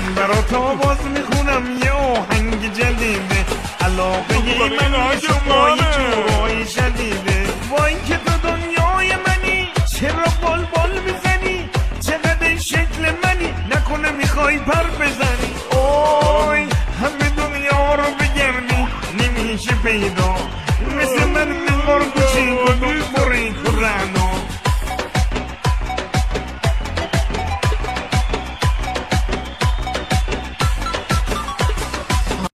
برات آواز میخونم یه آهنگ جدیده، علاقه من شما یه جورایی شدیده. وای که تو دنیای منی، چرا بال بال میزنی، چقدر شکل منی، نکنه میخوای پر بزنی.